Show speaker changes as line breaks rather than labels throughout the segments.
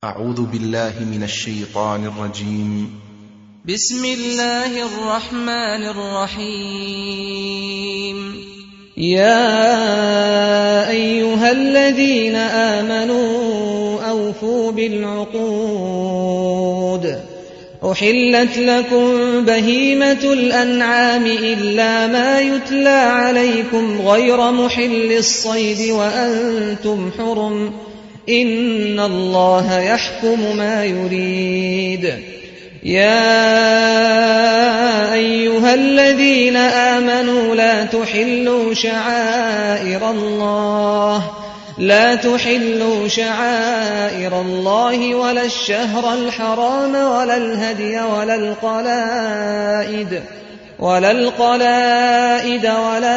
أعوذ بالله من الشيطان الرجيم.
بسم الله الرحمن الرحيم.
يا أيها الذين آمنوا أوفوا بالعقود. أحلت لكم بهيمة الأنعام إلا ما يتلى عليكم غير محل الصيد وأنتم حرم، إن الله يحكم ما يريد. يا أيها الذين آمنوا لا تحلوا شعائر الله ولا الشهر الحرام ولا الهدي ولا القلائد ولا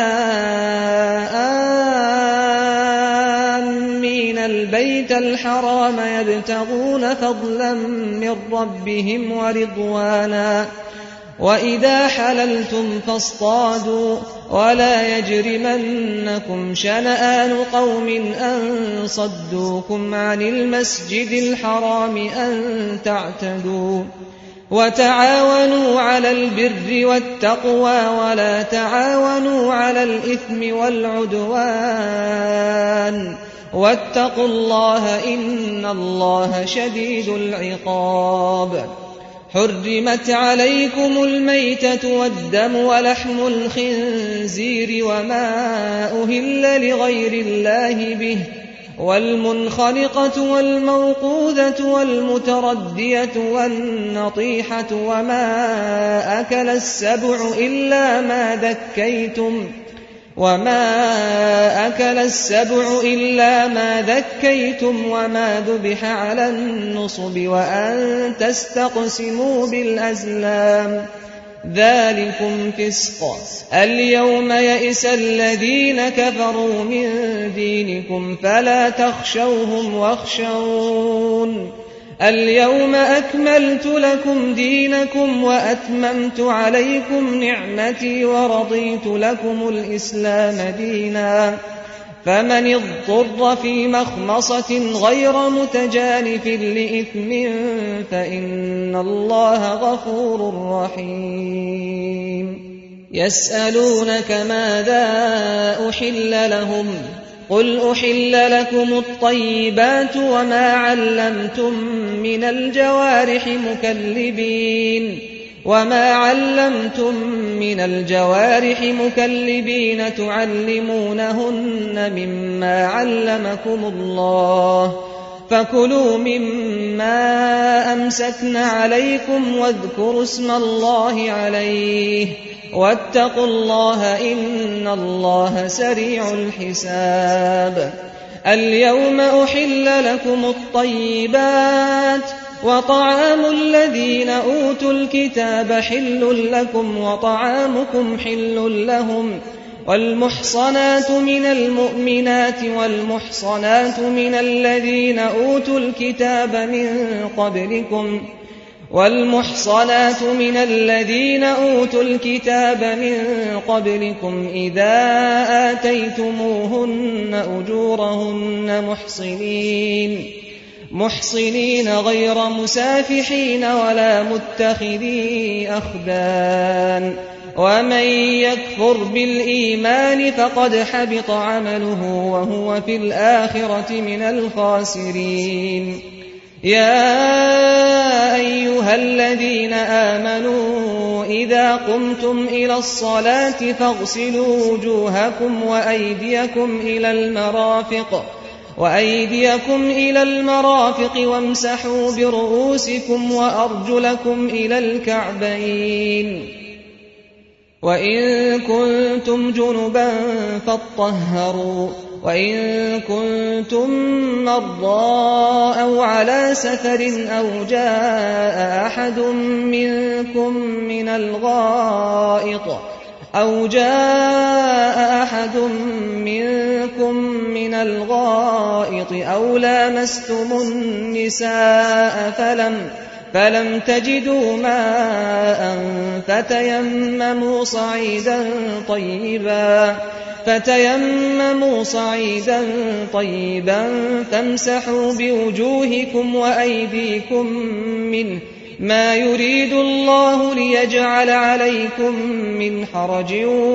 آمين البيت الحرام يبتغون فضلا من ربهم ورضوانا، وإذا حللتم فاصطادوا، ولا يجرمنكم شنآن قوم أن صدوكم عن المسجد الحرام أن تعتدوا. وتعاونوا على البر والتقوى ولا تعاونوا على الإثم والعدوان، واتقوا الله إن الله شديد العقاب. حرمت عليكم الميتة والدم ولحم الخنزير وما أهل لغير الله به، والمنخنقة والموقوذة والمتردية والنطيحة وما أكل السبع إلا ما ذكيتم وما ذبح على النصب وأن تستقسموا بالأزلام، ذلكم فسق. اليوم يئس الذين كفروا من دينكم فلا تخشوهم واخشون. اليوم أكملت لكم دينكم وأتممت عليكم نعمتي ورضيت لكم الإسلام دينا، فمن اضطر في مخمصة غير متجانف لإثم فإن الله غفور رحيم. يسألونك ماذا أحل لهم؟ قل أحل لكم الطيبات وما علمتم من الجوارح مكلبين تعلمونهن مما علمكم الله، فكلوا مما أمسكن عليكم واذكروا اسم الله عليه، واتقوا الله إن الله سريع الحساب. اليوم أحل لكم الطيبات، وطعام الذين أوتوا الكتاب حل لكم وطعامكم حل لهم، والمحصنات من المؤمنات والمحصنات من الذين أوتوا الكتاب من قبلكم إذا آتيتموهن أجورهن محصنين غير مسافحين ولا متخذي أخدان، ومن يكفر بالإيمان فقد حبط عمله وهو في الآخرة من الخاسرين. يا أيها الذين آمنوا إذا قمتم إلى الصلاة فاغسلوا وجوهكم وأيديكم إلى المرافق وامسحوا برؤوسكم وأرجلكم إلى الكعبين، وإن كنتم جنبا فاطهروا، وإن كنتم مرضى أو على سفر أو جاء أحد منكم من الغائط أو لامستم النساء فلم تجدوا ماء فتيمموا صعيدا طيبا فتيمموا صعيدا طيبا فامسحوا بوجوهكم وأيديكم منه ما يريد الله ليجعل عليكم من حرج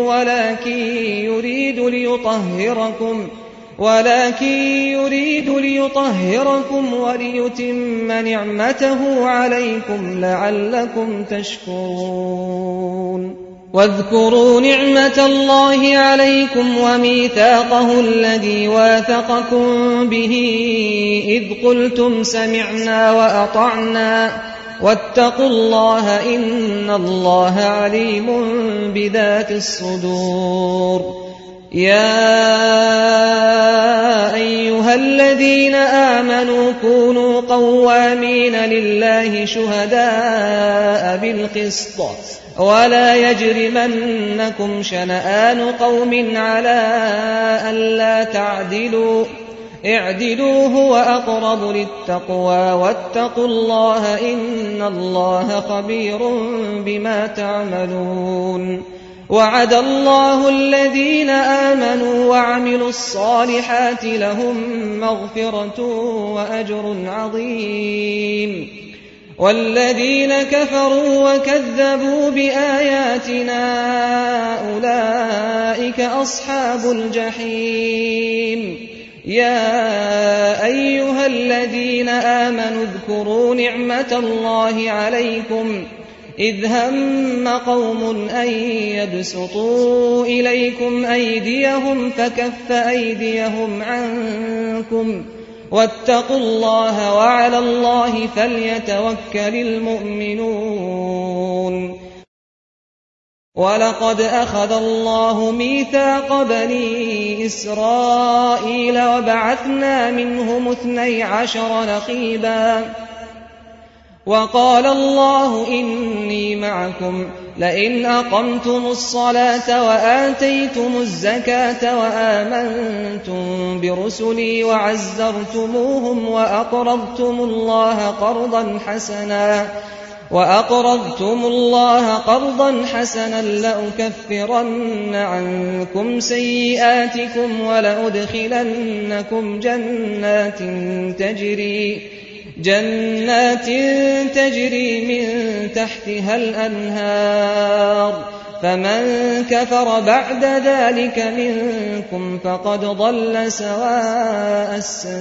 ولكن يريد ليطهركم وليتم نعمته عليكم لعلكم تشكرون واذكروا نعمة الله عليكم وميثاقه الذي واثقكم به إذ قلتم سمعنا وأطعنا واتقوا الله إن الله عليم بذات الصدور يا أيها الذين آمنوا كونوا قوامين لله شهداء بالقسط ولا يجرمنكم شنآن قوم على ألا تعدلوا اعدلوا هو أقرب للتقوى واتقوا الله إن الله خبير بما تعملون وعد الله الذين آمنوا وعملوا الصالحات لهم مغفرة وأجر عظيم والذين كفروا وكذبوا بآياتنا أولئك أصحاب الجحيم يا أيها الذين آمنوا اذكروا نعمة الله عليكم إذ هم قوم أن يبسطوا إليكم أيديهم فكف أيديهم عنكم واتقوا الله وعلى الله فليتوكل المؤمنون ولقد أخذ الله ميثاق بني إسرائيل وبعثنا منهم 12 نقيبا وقال الله إني معكم لئن أقمتم الصلاة وآتيتم الزكاة وآمنتم برسلي وعزرتموهم وأقرضتم الله قرضا حسنا لأكفرن عنكم سيئاتكم ولأدخلنكم جنات تجري من تحتها الأنهار فمن كفر بعد ذلك منكم فقد ضل سواء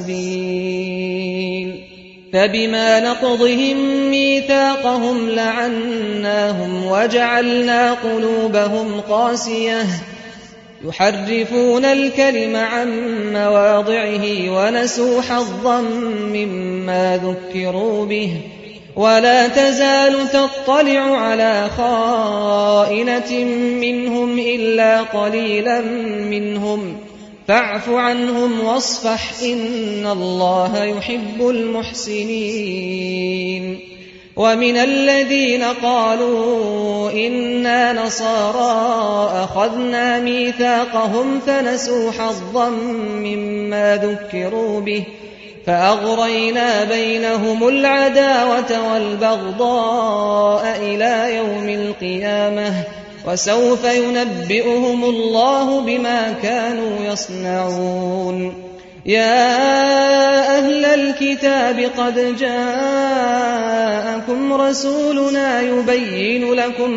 السبيل فبما نقضهم ميثاقهم لعناهم وجعلنا قلوبهم قاسية يحرفون الكلم عن مواضعه ونسوا حظا مما ذكروا به ولا تزال تطلع على خائنة منهم إلا قليلا منهم فاعف عنهم واصفح إن الله يحب المحسنين ومن الذين قالوا إنا نصارى أخذنا ميثاقهم فنسوا حظا مما ذكروا به فأغرينا بينهم العداوة والبغضاء إلى يوم القيامة وسوف ينبئهم الله بما كانوا يصنعون يا أهل الكتاب قد جاءكم رسولنا يبين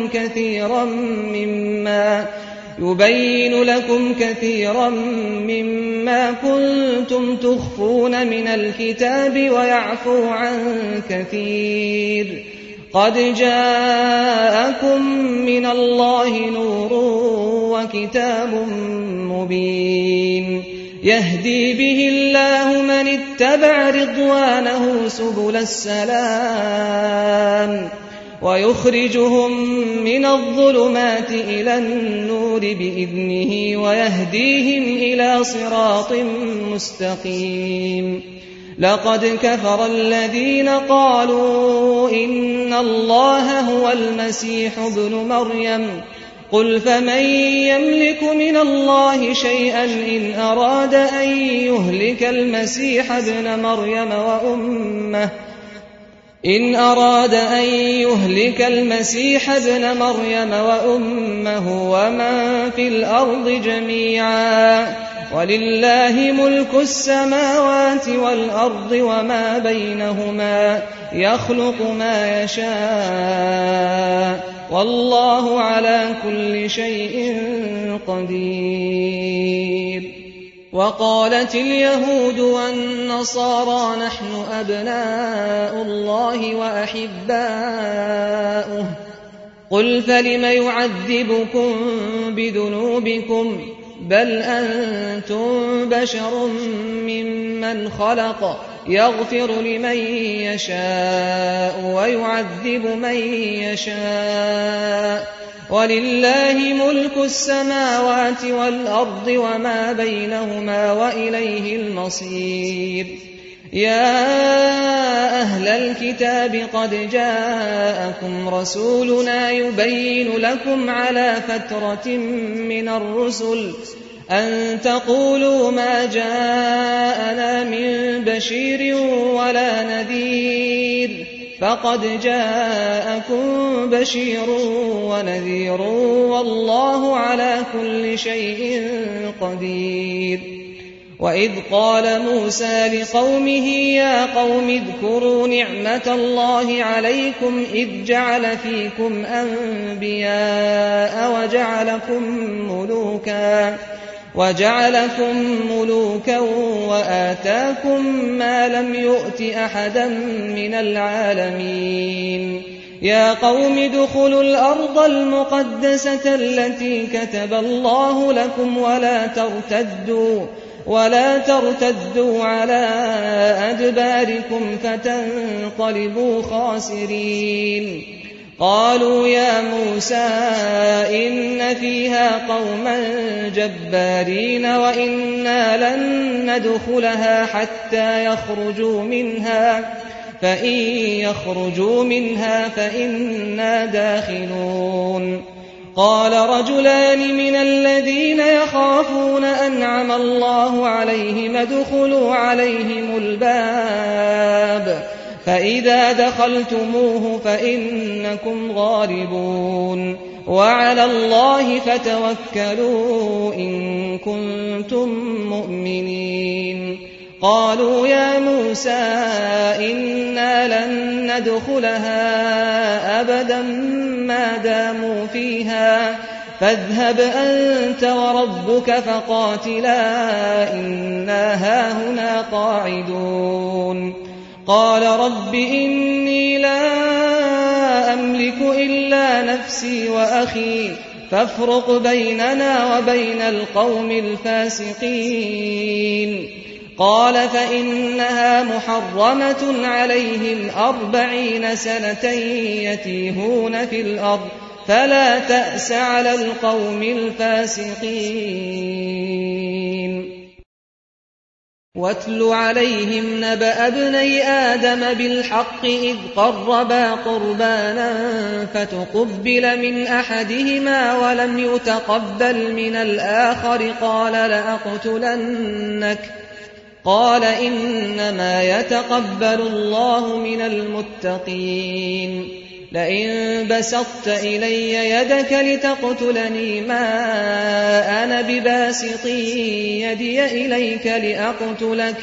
لكم كثيرا مما كنتم تخفون من الكتاب ويعفو عن كثير قد جاءكم من الله نور وكتاب مبين يهدي به الله من اتبع رضوانه سبل السلام ويخرجهم من الظلمات إلى النور بإذنه ويهديهم إلى صراط مستقيم لقد كفر الذين قالوا إن الله هو المسيح ابن مريم قل فمن يملك من الله شيئا إن أراد أن يهلك المسيح ابن مريم إن أراد أن يهلك المسيح ابن مريم وأمه ومن في الأرض جميعا ولله ملك السماوات والأرض وما بينهما يخلق ما يشاء والله على كل شيء قدير. وقالت اليهود والنصارى نحن أبناء الله وأحباؤه قل فلم يعذبكم بذنوبكم بل أنتم بشر ممن خلق يغفر لمن يشاء ويعذب من يشاء ولله ملك السماوات والأرض وما بينهما وإليه المصير. يا أهل الكتاب قد جاءكم رسولنا يبين لكم على فترة من الرسل أن تقولوا ما جاءنا من بشير ولا نذير فقد جاءكم بشير ونذير والله على كل شيء قدير. وإذ قال موسى لقومه يا قوم اذكروا نعمة الله عليكم إذ جعل فيكم أنبياء وجعلكم ملوكا وآتاكم ما لم يؤت أحدا من العالمين. يا قوم ادخلوا الأرض المقدسة التي كتب الله لكم ولا ترتدوا على أدباركم فتنقلبوا خاسرين. قالوا يا موسى إن فيها قوما جبارين وإنا لن ندخلها حتى يخرجوا منها فإن يخرجوا منها فإنا داخلون. قال رجلان من الذين يخافون أنعم الله عليهم ادخلوا عليهم الباب فإذا دخلتموه فإنكم غالبون وعلى الله فتوكلوا إن كنتم مؤمنين. قالوا يا موسى إنا لن ندخلها أبدا ما داموا فيها فاذهب أنت وربك فقاتلا إنا هاهنا قاعدون. قال رب إني لا أملك إلا نفسي وأخي فافرق بيننا وبين القوم الفاسقين. قال فإنها محرمة عليهم 40 سنة يتيهون في الأرض فلا تأس على القوم الفاسقين. واتل عليهم نبأ ابني آدم بالحق إذ قربا قربانا فتقبل من أحدهما ولم يتقبل من الآخر قال لأقتلنك قال إنما يتقبل الله من المتقين. لئن بسطت إلي يدك لتقتلني ما أنا بباسط يدي إليك لأقتلك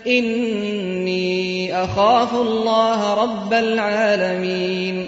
إني أخاف الله رب العالمين.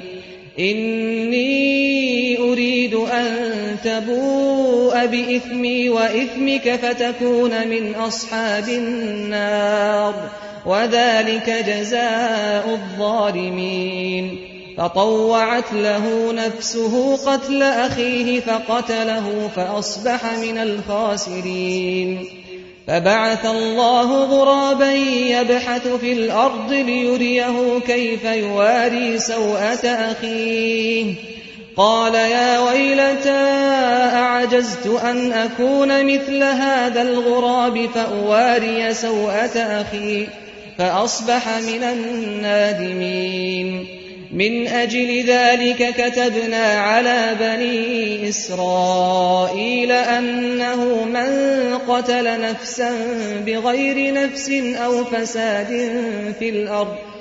إني أريد أن تبوء بإثمي وإثمك فتكون من أصحاب النار وذلك جزاء الظالمين. فطوعت له نفسه قتل أخيه فقتله فأصبح من الخاسرين. فبعث الله غرابا يبحث في الأرض ليريه كيف يواري سوءة أخيه قال يا ويلتى أعجزت أن أكون مثل هذا الغراب فأواري سوءة أخي فأصبح من النادمين. من أجل ذلك كتبنا على بني إسرائيل أنه من قتل نفسا بغير نفس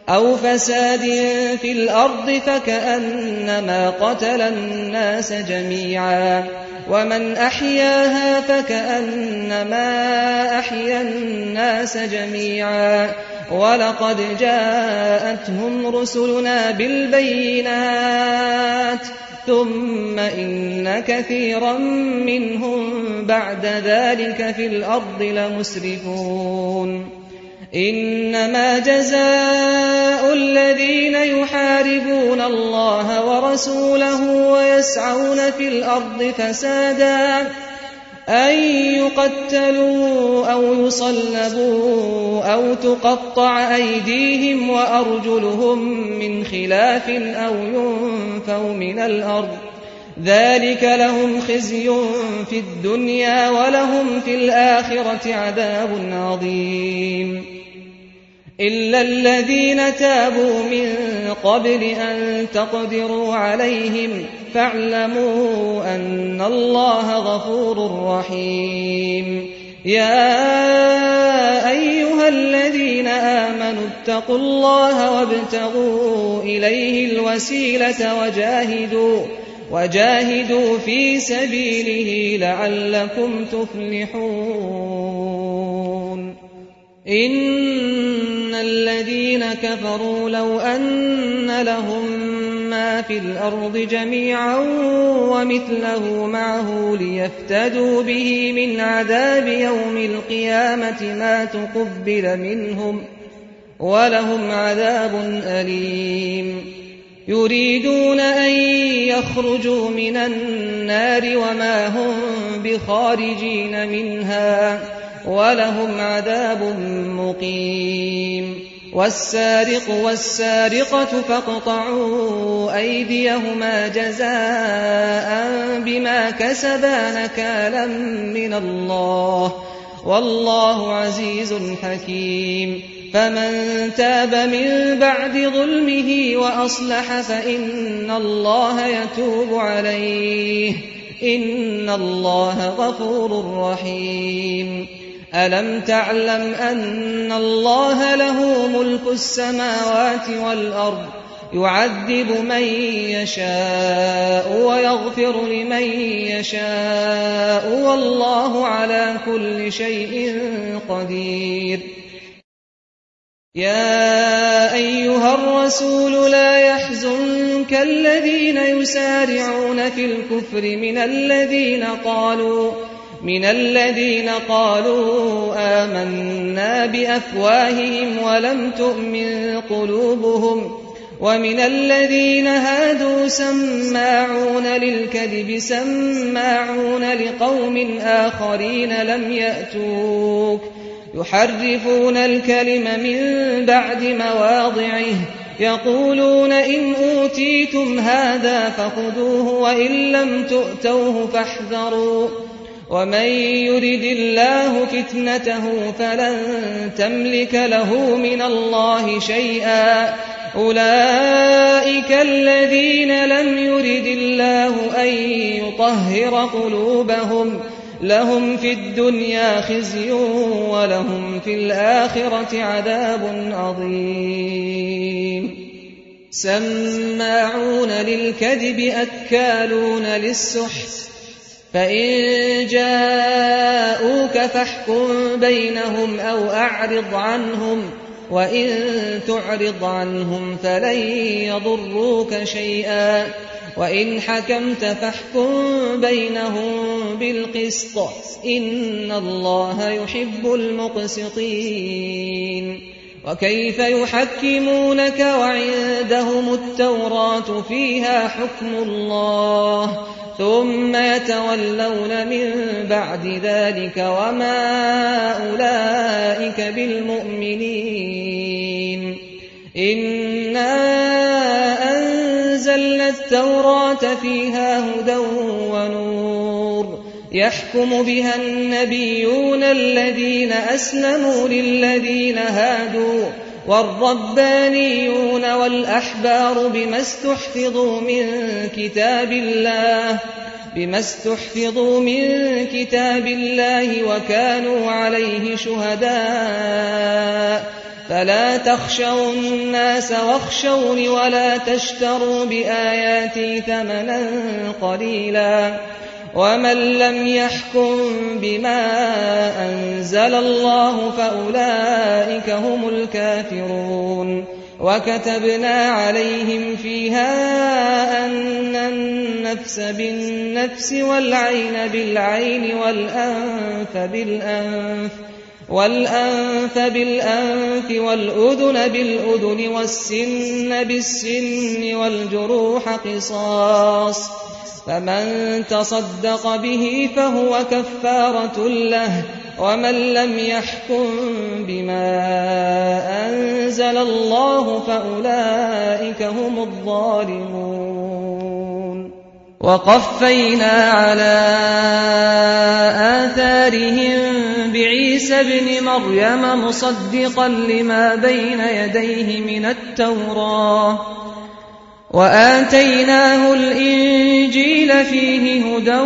أو فساد في الأرض فكأنما قتل الناس جميعا ومن أحياها فكأنما أحيا الناس جميعا ولقد جاءتهم رسلنا بالبينات ثم إن كثيرا منهم بعد ذلك في الأرض لمسرفون إنما جزاء الذين يحاربون الله ورسوله ويسعون في الأرض فسادا أن يقتلوا أو يصلبوا أو تقطع أيديهم وأرجلهم من خلاف أو ينفوا من الأرض ذلك لهم خزي في الدنيا ولهم في الآخرة عذاب عظيم إلا الذين تابوا من قبل أن تقدروا عليهم فاعلموا أن الله غفور رحيم يا أيها الذين آمنوا اتقوا الله وابتغوا إليه الوسيلة وجاهدوا في سبيله لعلكم تفلحون إن الذين كفروا لو أن لهم ما في الأرض جميعا ومثله معه ليفتدوا به من عذاب يوم القيامة ما تقبل منهم ولهم عذاب أليم يريدون أن يخرجوا من النار وما هم بخارجين منها ولهم عذاب مقيم والسارق والسارقة فاقطعوا أيديهما جزاء بما كسبا نكالا من الله والله عزيز حكيم فمن تاب من بعد ظلمه وأصلح فإن الله يتوب عليه إن الله غفور رحيم ألم تعلم أن الله له ملك السماوات والأرض يعذب من يشاء ويغفر لمن يشاء والله على كل شيء قدير يا أيها الرسول لا يحزنك الذين يسارعون في الكفر من الذين قالوا آمنا بأفواههم ولم تؤمن قلوبهم ومن الذين هادوا سماعون للكذب سماعون لقوم آخرين لم يأتوك يحرفون الكلم من بعد مواضعه يقولون إن أوتيتم هذا فخذوه وإن لم تؤتوه فاحذروا ومن يرد الله فتنته فلن تملك له من الله شيئا أولئك الذين لم يرد الله أن يطهر قلوبهم لهم في الدنيا خزي ولهم في الآخرة عذاب عظيم سماعون للكذب أكالون للسحت فإن جاءوك فاحكم بينهم أو أعرض عنهم وإن تعرض عنهم فلن يضروك شيئا وإن حكمت فاحكم بينهم بالقسط إن الله يحب المقسطين وكيف يحكمونك وعندهم التوراة فيها حكم الله ثم يتولون من بعد ذلك وما أولئك بالمؤمنين إنا أنزلنا التوراة فيها هدى ونور يحكم بها النبيون الذين أسلموا للذين هادوا والربانيون والأحبار بما استحفظوا من كتاب الله وكانوا عليه شهداء فلا تخشوا الناس واخشوني ولا تشتروا بآياتي ثمنا قليلا ومن لم يحكم بما أنزل الله فأولئك هم الكافرون وكتبنا عليهم فيها أن النفس بالنفس والعين بالعين والأنف بالأنف والأذن بالأذن والسن بالسن والجروح قصاص فمن تصدق به فهو كفارة له ومن لم يحكم بما أنزل الله فأولئك هم الظالمون وقفينا على آثارهم بعيسى ابن مريم مصدقا لما بين يديه من التوراة وآتيناه الإنجيل فيه هدى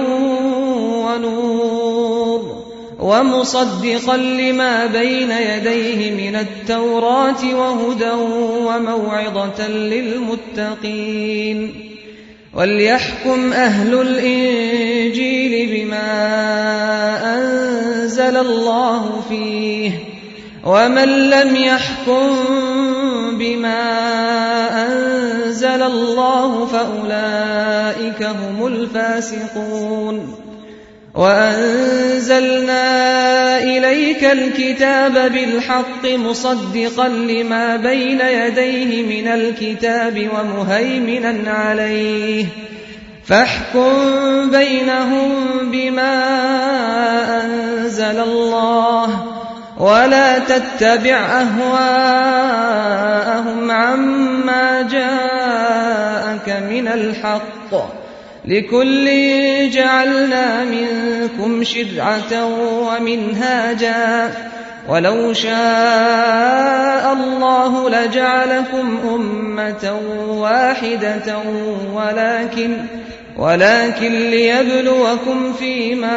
ونور ومصدقا لما بين يديه من التوراة وهدى وموعظة للمتقين وليحكم أهل الإنجيل بما أنزل الله فيه ومن لم يحكم بما أنزل الله فأولئك هم الفاسقون وأنزلنا إليك الكتاب بالحق مصدقا لما بين يديه من الكتاب ومهيمنا عليه فاحكم بينهم بما أنزل الله ولا تتبع أهواءهم عما جاءك من الحق لكل جعلنا منكم شرعة ومنهاجا ولو شاء الله لجعلكم أمة واحدة ولكن ليبلوكم فيما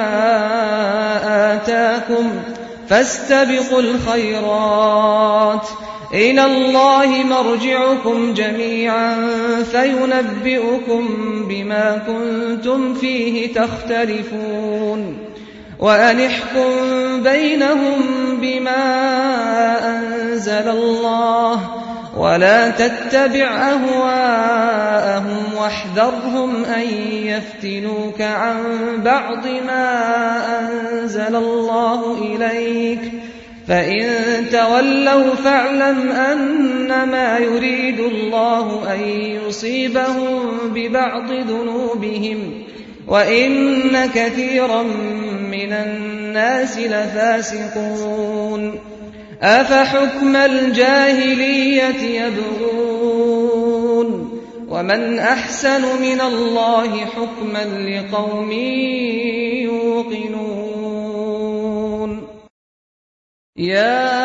آتاكم فاستبقوا الخيرات إلى الله مرجعكم جميعا فينبئكم بما كنتم فيه تختلفون وأن احكم بينهم بما أنزل الله ولا تتبع أهواءهم واحذرهم أن يفتنوك عن بعض ما أنزل الله إليك فإن تولوا فاعلم أنما يريد الله أن يصيبهم ببعض ذنوبهم وإن كثيرا من الناس لفاسقون أفحكم الجاهلية يبغون ومن أحسن من الله حكما لقوم يوقنون يا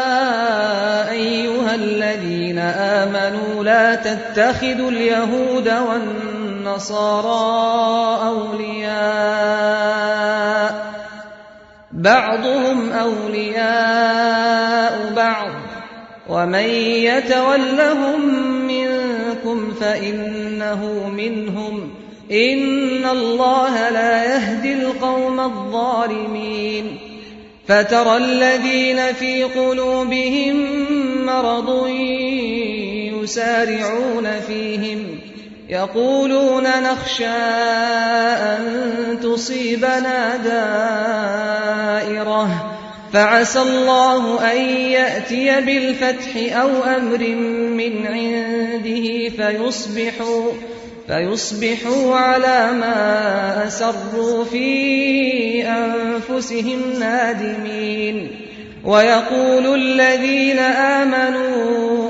أيها الذين آمنوا لا تتخذوا اليهود والنصارى أولياء بعضهم أولياء بعض ومن يتولهم منكم فإنه منهم إن الله لا يهدي القوم الظالمين فترى الذين في قلوبهم مرض يسارعون فيهم يقولون نخشى أن تصيبنا دائرة فعسى الله أن يأتي بالفتح أو أمر من عنده فيصبحوا على ما أسروا في أنفسهم نادمين ويقول الذين آمنوا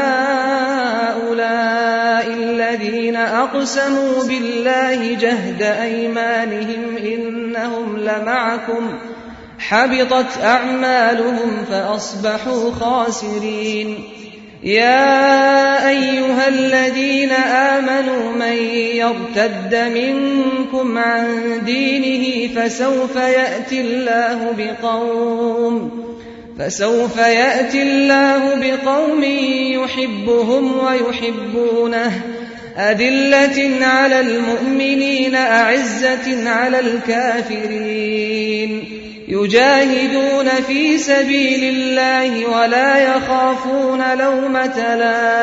أهؤلاء الذين أقسموا بالله جهد أيمانهم إنهم لمعكم حبطت أعمالهم فأصبحوا خاسرين يا أيها الذين آمنوا من يرتد منكم فسوف يأتي الله فسوف يأتي الله بقوم يحبهم ويحبونه أذلة على المؤمنين أعزة على الكافرين يجاهدون في سبيل الله ولا يخافون لومة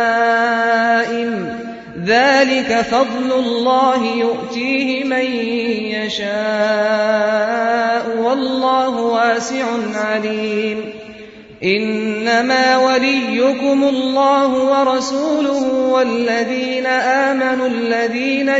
لائم ذلك فضل الله يؤتيه من يشاء والله واسع عليم إنما وليكم الله ورسوله والذين آمنوا الذين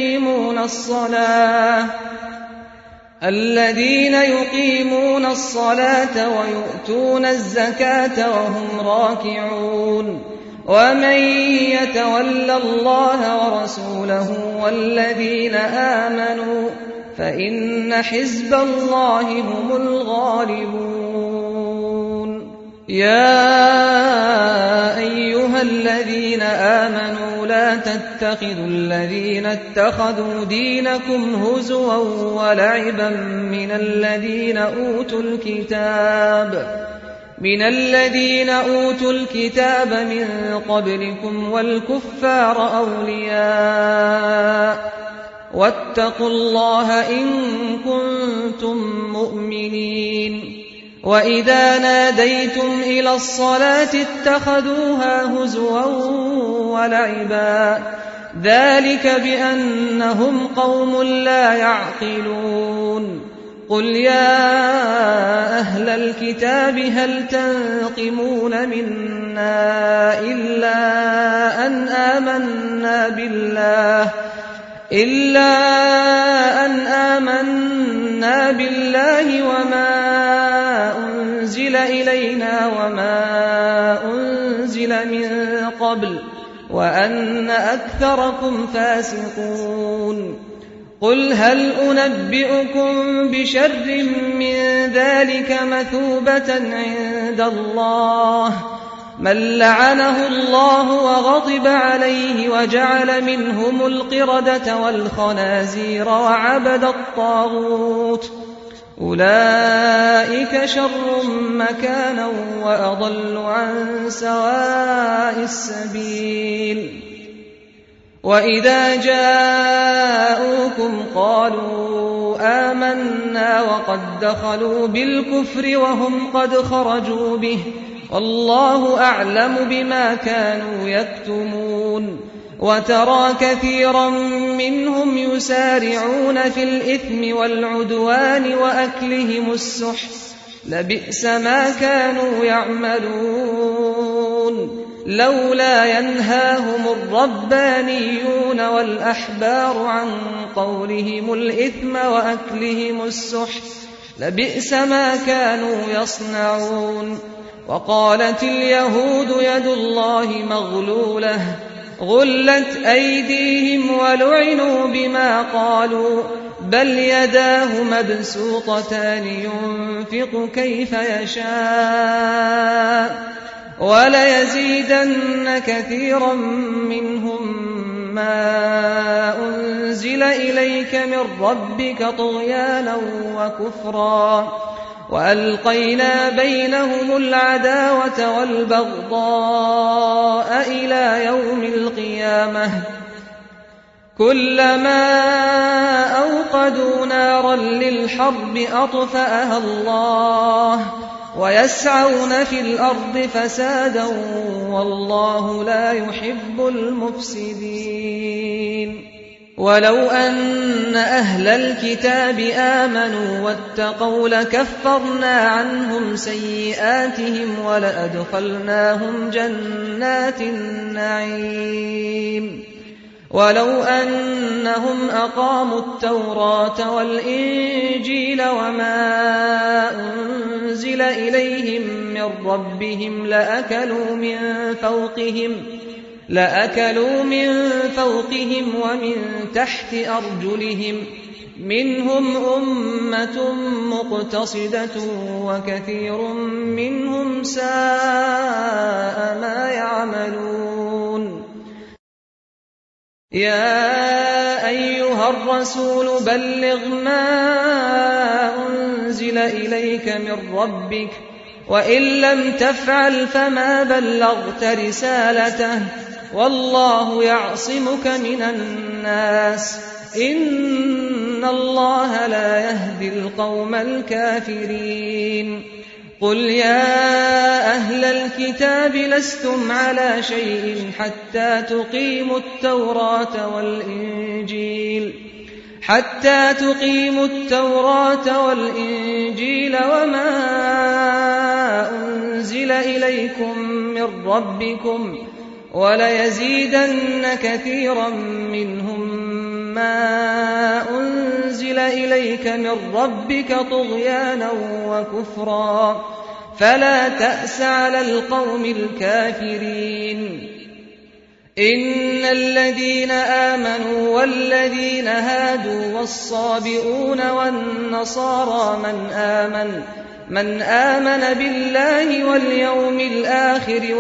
يقيمون الصلاة ويؤتون الزكاة وهم راكعون ومن يتول الله ورسوله والذين آمنوا فإن حزب الله هم الغالبون يا أيها الذين آمنوا لا تتخذوا الذين اتخذوا دينكم هزوا ولعبا من الذين أوتوا الكتاب من قبلكم والكفار أولياء واتقوا الله إن كنتم مؤمنين وإذا ناديتم إلى الصلاة اتخذوها هزوا ولعبا ذلك بأنهم قوم لا يعقلون قل يا أهل الكتاب هل تنقمون منا إلا أن آمنا بالله وما أنزل إلينا وما أنزل من قبل وأن أكثركم فاسقون قل هل أنبئكم بشر من ذلك مثوبة عند الله من لعنه الله وغضب عليه وجعل منهم القردة والخنازير وعبد الطاغوت أولئك شر مكانا وأضل عن سواء السبيل وإذا جاءوكم قالوا آمنا وقد دخلوا بالكفر وهم قد خرجوا به والله أعلم بما كانوا يكتمون وترى كثيرا منهم يسارعون في الإثم والعدوان وأكلهم السحت لبئس ما كانوا يعملون لولا ينهاهم الربانيون والأحبار عن قولهم الإثم وأكلهم السحت لبئس ما كانوا يصنعون وقالت اليهود يد الله مغلولة غلت أيديهم ولعنوا بما قالوا بل يداه مبسوطتان ينفق كيف يشاء وليزيدن كثيرا منهم ما أنزل إليك من ربك طغيانا وكفرا وألقينا بينهم العداوة والبغضاء إلى يوم القيامة كلما أوقدوا نارا للحرب أطفأها الله ويسعون في الأرض فسادا والله لا يحب المفسدين ولو أن أهل الكتاب آمنوا واتقوا لكفرنا عنهم سيئاتهم ولأدخلناهم جنات النعيم ولو أنهم أقاموا التوراة والإنجيل وما أنزل إليهم من ربهم لأكلوا من فوقهم ومن تحت أرجلهم منهم أمة مقتصدة وكثير منهم ساء ما يعملون يا أيها الرسول بلغ ما أنزل إليك من ربك وإن لم تفعل فما بلغت رسالته والله يعصمك من الناس إن الله لا يهدي القوم الكافرين قل يا أهل الكتاب لستم على شيء حتى تقيموا التوراة والإنجيل وما أنزل إليكم من ربكم وليزيدن كثيرا منهم ما أنزل إليك من ربك طغيانا وكفرا فلا تأس على القوم الكافرين إن الذين آمنوا والذين هادوا والصابئون والنصارى من آمن بالله واليوم الآخر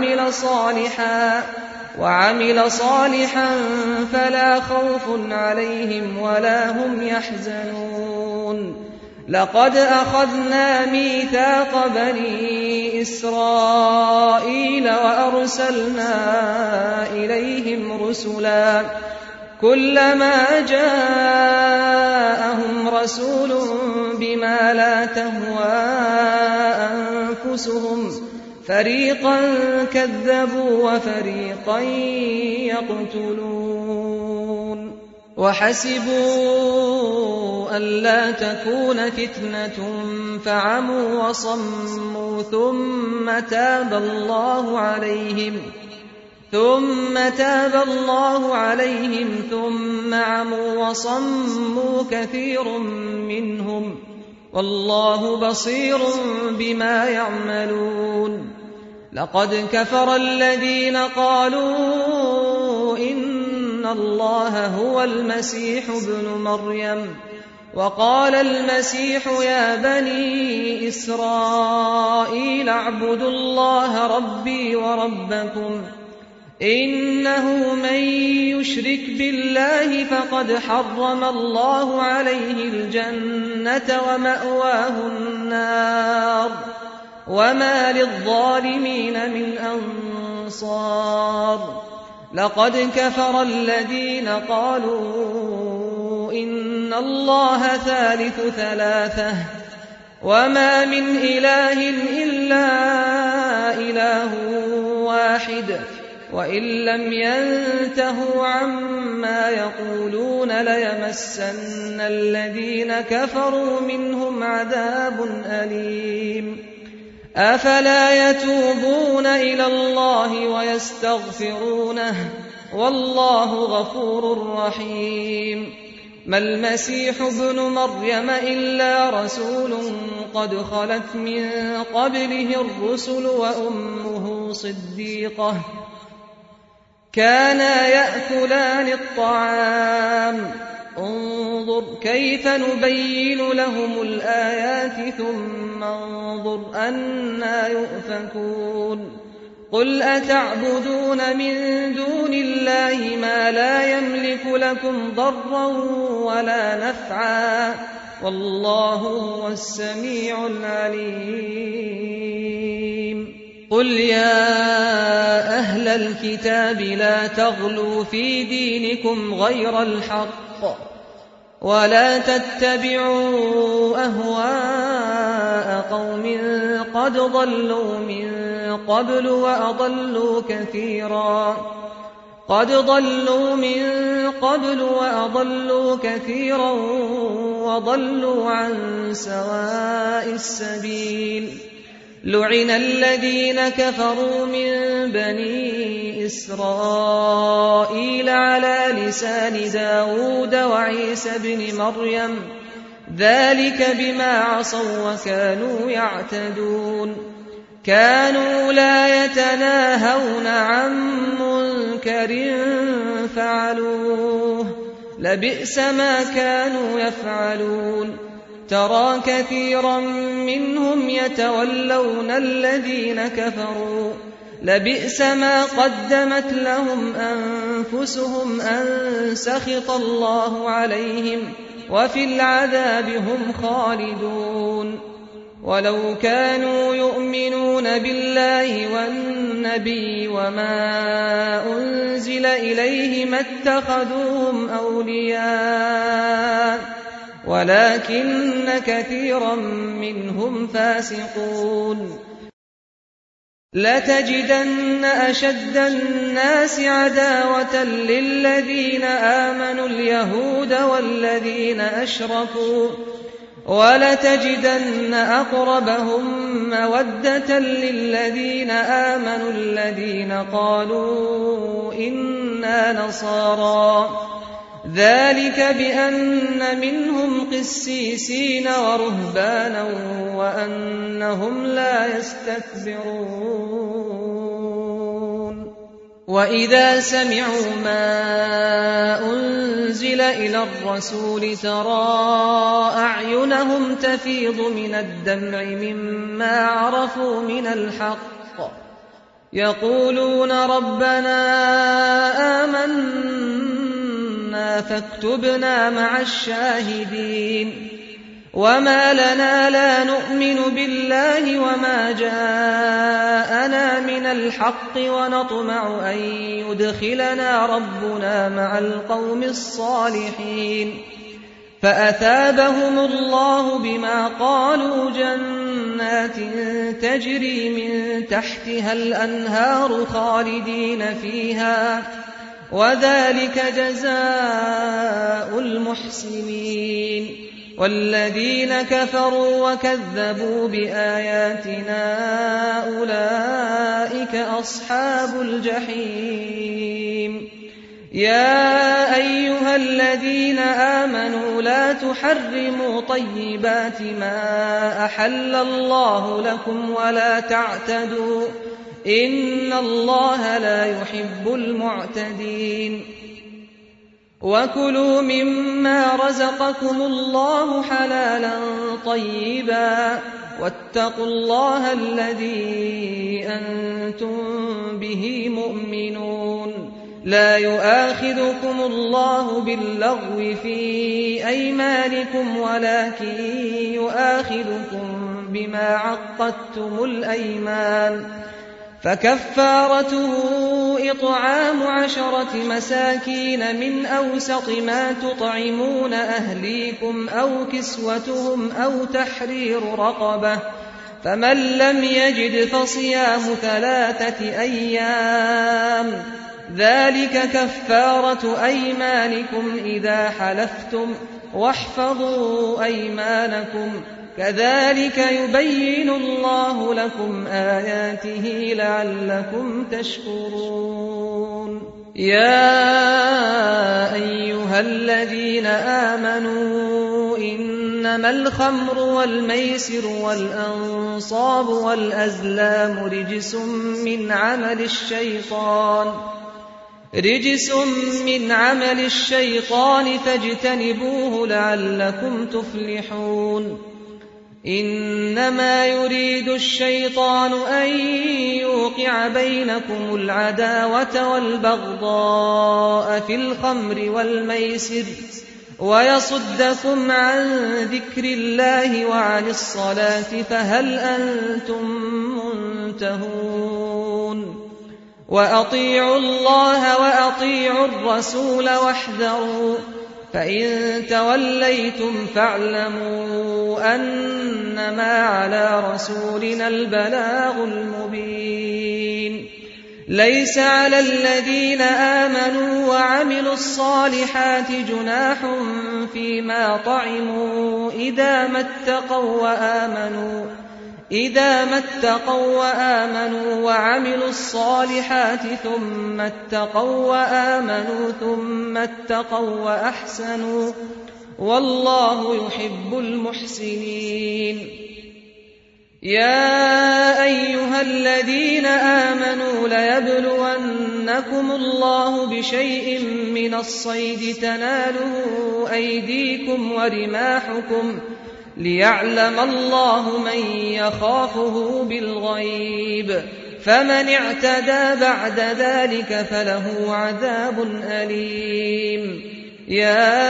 وعمل صالحا فلا خوف عليهم ولا هم يحزنون لقد أخذنا ميثاق بني إسرائيل وأرسلنا إليهم رسلا كلما جاءهم رسول بما لا تهوى أنفسهم فريقا كذبوا وفريقا يقتلون وحسبوا ألا تكون فتنة فعموا وصموا ثم تاب الله عليهم ثم عموا وصموا كثير منهم والله بصير بما يعملون لقد كفر الذين قالوا إن الله هو المسيح ابن مريم وقال المسيح يا بني إسرائيل اعبدوا الله ربي وربكم إنه من يشرك بالله فقد حرم الله عليه الجنة ومأواه النار وما للظالمين من أنصار لقد كفر الذين قالوا إن الله ثالث ثلاثة وما من إله إلا إله واحد وإن لم ينتهوا عما يقولون ليمسن الذين كفروا منهم عذاب أليم أفلا يتوبون إلى الله ويستغفرونه والله غفور رحيم ما المسيح ابن مريم إلا رسول قد خلت من قبله الرسل وأمه صديقة كانا يأكلان الطعام انظر كيف نبين لهم الآيات ثم انظر أنى يؤفكون قل أتعبدون من دون الله ما لا يملك لكم ضرا ولا نفعا والله هو السميع العليم قل يا أهل الكتاب لا تغلوا في دينكم غير الحق ولا تتبعوا أهواء قوم قد ضلوا من قبل وأضلوا كثيرا وضلوا عن سواء السبيل لعن الذين كفروا من بني إسرائيل على لسان داود وعيسى بن مريم ذلك بما عصوا وكانوا يعتدون كانوا لا يتناهون عن منكر فعلوه لبئس ما كانوا يفعلون ترى كثيرا منهم يتولون الذين كفروا لبئس ما قدمت لهم أنفسهم أن سخط الله عليهم وفي العذاب هم خالدون ولو كانوا يؤمنون بالله والنبي وما أنزل إليه ما اتخذوهم أولياء ولكن كثيرا منهم فاسقون لتجدن أشد الناس عداوة للذين آمنوا اليهود والذين أشركوا ولتجدن أقربهم مودة للذين آمنوا الذين قالوا إنا نصارى ذلك بأن منهم قسيسين ورهبانا وأنهم لا يستكبرون وإذا سمعوا ما أنزل إلى الرسول ترى أعينهم تفيض من الدمع مما عرفوا من الحق يقولون ربنا آمنا فاكتبنا مع الشاهدين وما لنا لا نؤمن بالله وما جاءنا من الحق ونطمع أن يدخلنا ربنا مع القوم الصالحين فأثابهم الله بما قالوا جنات تجري من تحتها الأنهار خالدين فيها وذلك جزاء المحسنين والذين كفروا وكذبوا بآياتنا أولئك أصحاب الجحيم يا أيها الذين آمنوا لا تحرموا طيبات ما أحل الله لكم ولا تعتدوا إن الله لا يحب المعتدين وكلوا مما رزقكم الله حلالا طيبا واتقوا الله الذي أنتم به مؤمنون لا يؤاخذكم الله باللغو في أيمانكم ولكن يؤاخذكم بما عقدتم الأيمان فكفارته إطعام 10 مساكين من أوسط ما تطعمون أهليكم أو كسوتهم أو تحرير رقبة فمن لم يجد فصيام 3 أيام ذلك كفارة أيمانكم إذا حلفتم واحفظوا أيمانكم كذلك يبين الله لكم آياته لعلكم تشكرون يا أيها الذين آمنوا إنما الخمر والميسر والأنصاب والأزلام رجس من عمل الشيطان فاجتنبوه لعلكم تفلحون إنما يريد الشيطان أن يوقع بينكم العداوة والبغضاء في الخمر والميسر ويصدكم عن ذكر الله وعن الصلاة فهل أنتم منتهون وأطيعوا الله وأطيعوا الرسول واحذروا فإن توليتم فاعلموا أنما على رسولنا البلاغ المبين ليس على الذين آمنوا وعملوا الصالحات جناح فيما طعموا إذا ما اتقوا وآمنوا وعملوا الصالحات ثم اتقوا وآمنوا ثم اتقوا وأحسنوا والله يحب المحسنين يا أيها الذين آمنوا ليبلونكم الله بشيء من الصيد تناله أيديكم ورماحكم ليعلم الله من يخافه بالغيب فمن اعتدى بعد ذلك فله عذاب أليم يا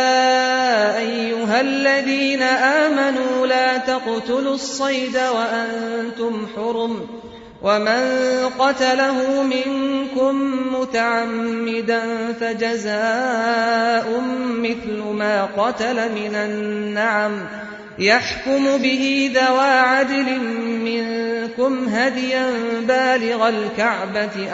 أيها الذين آمنوا لا تقتلوا الصيد وأنتم حرم ومن قتله منكم متعمدا فجزاء مثل ما قتل من النعم يحكم به ذوى عدل منكم هديا بالغ الكعبة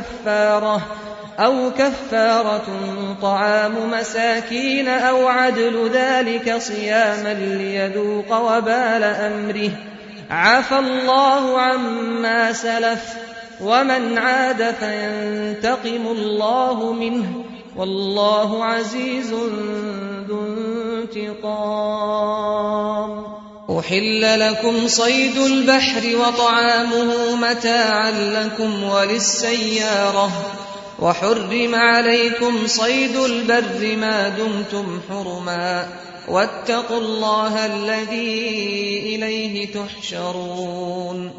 أو كفارة طعام مساكين أو عدل ذلك صياما ليذوق وبال أمره عفى الله عما سلف ومن عاد فينتقم الله منه والله عزيز ذو انتقام. أحل لكم صيد البحر وطعامه متاعا لكم وللسيارة وحرم عليكم صيد البر ما دمتم حرما واتقوا الله الذي إليه تحشرون.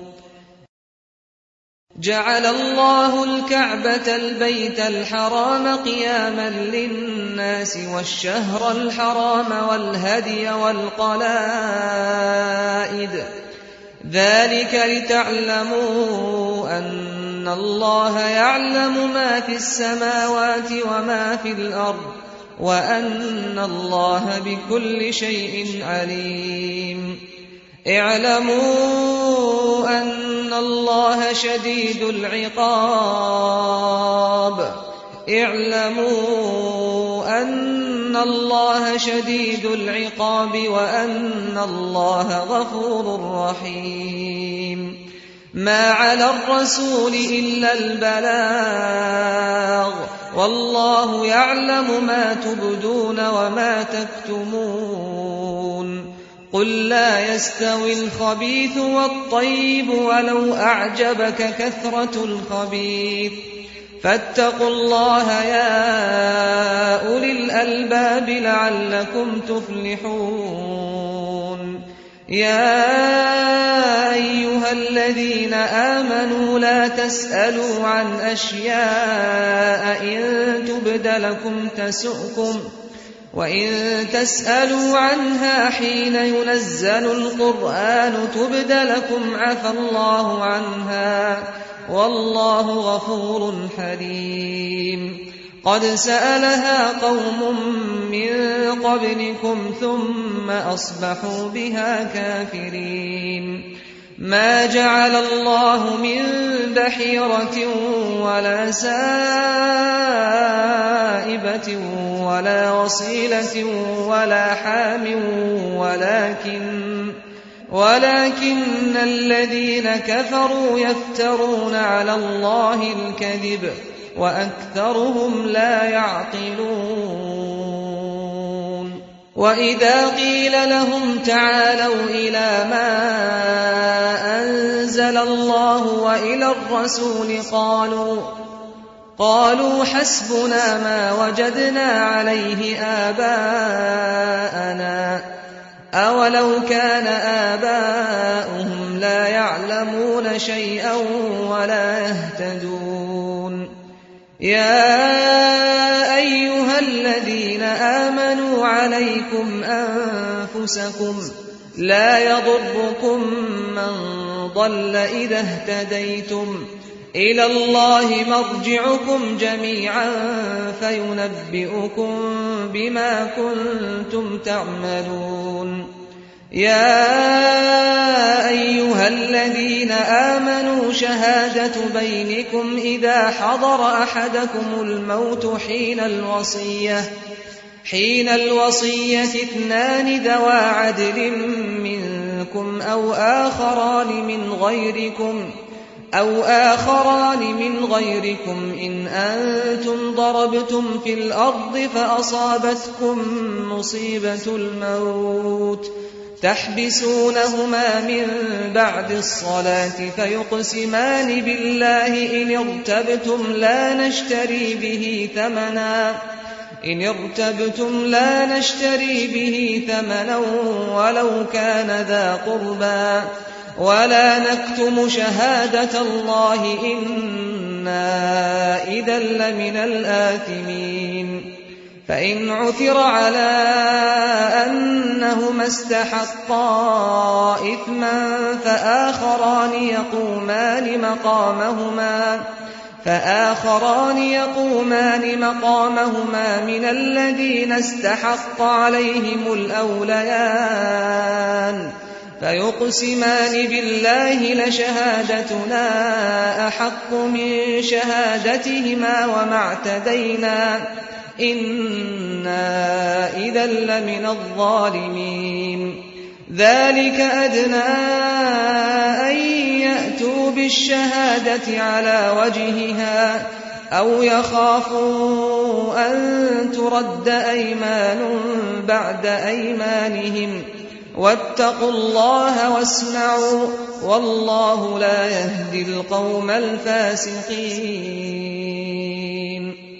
جعل الله الكعبة البيت الحرام قياما للناس والشهر الحرام والهدي والقلائد ذلك لتعلموا أن الله يعلم ما في السماوات وما في الأرض وأن الله بكل شيء عليم. اعلموا أن الله شديد العقاب وأن الله غفور رحيم. ما على الرسول إلا البلاغ والله يعلم ما تبدون وما تكتمون. قل لا يستوي الخبيث والطيب ولو أعجبك كثرة الخبيث فاتقوا الله يا أولي الألباب لعلكم تفلحون. يا أيها الذين آمنوا لا تسألوا عن أشياء إن تبد لكم تسؤكم وإن تسألوا عنها حين ينزل القرآن تبد لكم عفى الله عنها والله غفور حليم. قد سألها قوم من قبلكم ثم أصبحوا بها كافرين. ما جعل الله من بحيرة ولا سائبة ولا وصيلة ولا حام ولكن الذين كفروا يفترون على الله الكذب وأكثرهم لا يعقلون. وإذا قيل لهم تعالوا إلى ما أنزل الله وإلى الرسول قالوا حسبنا ما وجدنا عليه آباءنا أولو كان آباؤهم لا يعلمون شيئا ولا يهتدون. يا أيها الذين آمنوا عليكم أنفسكم لا يضركم من ضل إذا اهتديتم إلى الله مرجعكم جميعا فينبئكم بما كنتم تعملون. يا أيها الذين آمنوا شهادة بينكم إذا حضر أحدكم الموت حين الوصية 2 ذوى عدل منكم أو آخران من غيركم إن أنتم ضربتم في الأرض فأصابتكم مصيبة الموت تحبسونهما من بعد الصلاة فيقسمان بالله إن ارتبتم لا نشتري به ثمنا ولو كان ذا قربى ولا نكتم شهادة الله إنا إذا لمن الآثمين. فإن عثر على أنهما استحقا إثما فآخران يقومان مقامهما من الذين استحق عليهم الأوليان فيقسمان بالله لشهادتنا أحق من شهادتهما وما اعتدينا إنا إذا لمن الظالمين. ذلك أدنى أن يأتوا بالشهادة على وجهها أو يخافوا أن ترد أيمان بعد أيمانهم واتقوا الله واسمعوا والله لا يهدي القوم الفاسقين.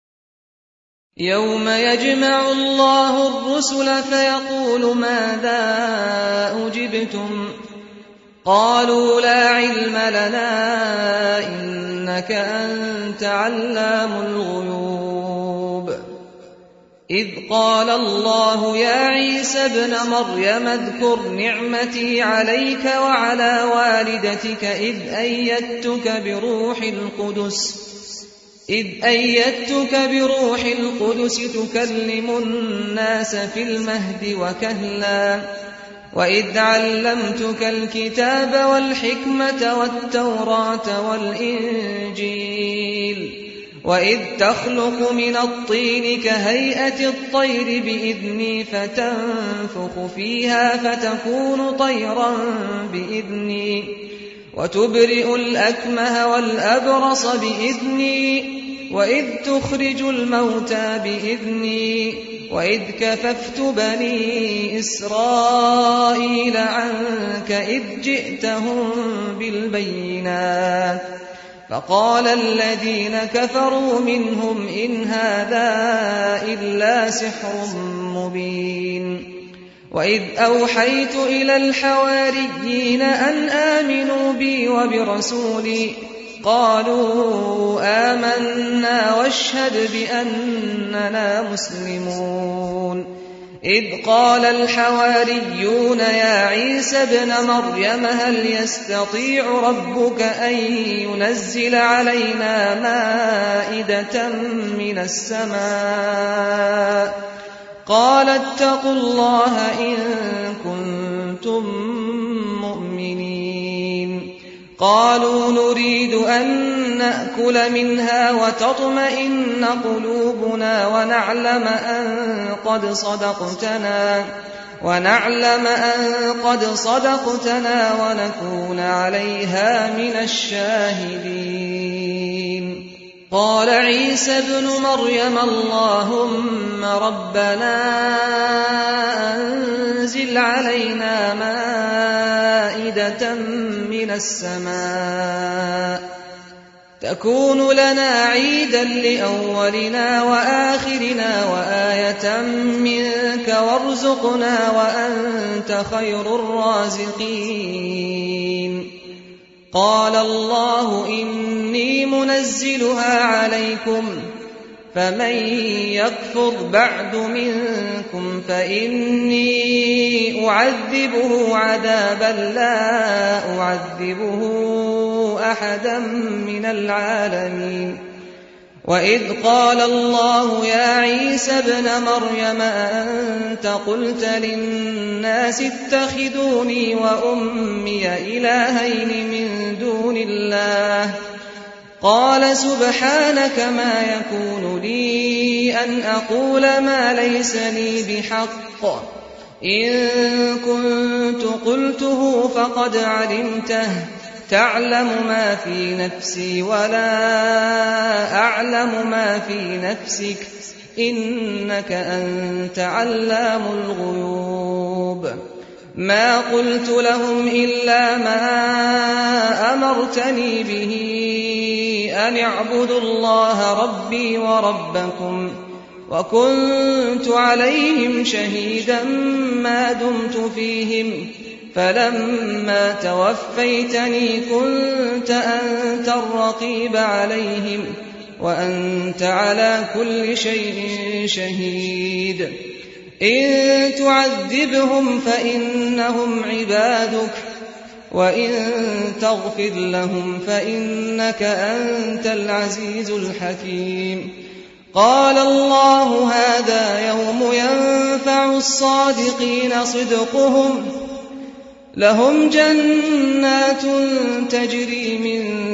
يوم يجمع الله الرسل فيقول ماذا أجبتم قالوا لا علم لنا إنك أنت علام الغيوب. إذ قال الله يا عيسى ابن مريم اذكر نعمتي عليك وعلى والدتك إذ أيدتك بروح القدس تكلم الناس في المهد وكهلا وإذ علمتك الكتاب والحكمة والتوراة والإنجيل وإذ تخلق من الطين كهيئة الطير بإذني فتنفخ فيها فتكون طيرا بإذني وتبرئ الأكمه والأبرص بإذني وإذ تخرج الموتى بإذني وإذ كففت بني إسرائيل عنك إذ جئتهم بالبينات فقال الذين كفروا منهم إن هذا إلا سحر مبين. وإذ أوحيت إلى الحواريين أن آمنوا بي وبرسولي قالوا آمنا واشهد بأننا مسلمون. إذ قال الحواريون يا عيسى ابن مريم هل يستطيع ربك أن ينزل علينا مائدة من السماء قال اتقوا الله إن كنتم مؤمنين. قالوا نريد أن نأكل منها وتطمئن قلوبنا ونعلم أن قد صدقتنا ونكون عليها من الشاهدين. قال عيسى ابن مريم اللهم ربنا أنزل علينا مائدة من السماء تكون لنا عيدا لأولنا وآخرنا وآية منك وارزقنا وأنت خير الرازقين. قال الله إني منزلها عليكم فمن يكفر بعد منكم فإني أعذبه عذابا لا أعذبه أحدا من العالمين. وإذ قال الله يا عيسى ابن مريم أأنت قلت للناس اتخذوني وأمي إلهين من دون الله قال سبحانك ما يكون لي أن أقول ما ليس لي بحق إن كنت قلته فقد علمته تعلم ما في نفسي ولا أعلم ما في نفسك إنك أنت علام الغيوب. ما قلت لهم إلا ما أمرتني به أن اعبدوا الله ربي وربكم وكنت عليهم شهيدا ما دمت فيهم فلما توفيتني كنت أنت الرقيب عليهم وأنت على كل شيء شهيد إن تعذبهم فإنهم عبادك وإن تغفر لهم فإنك أنت العزيز الحكيم قال الله هذا يوم ينفع الصادقين صدقهم لهم جنات تجري من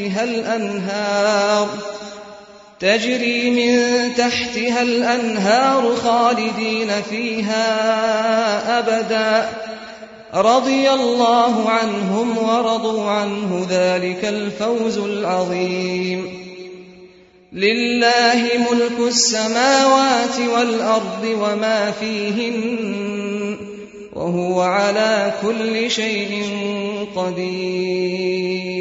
تحتها الأنهار خالدين فيها أبدا رضي الله عنهم ورضوا عنه ذلك الفوز العظيم لله ملك السماوات والأرض وما فيهن وهو على كل شيء قدير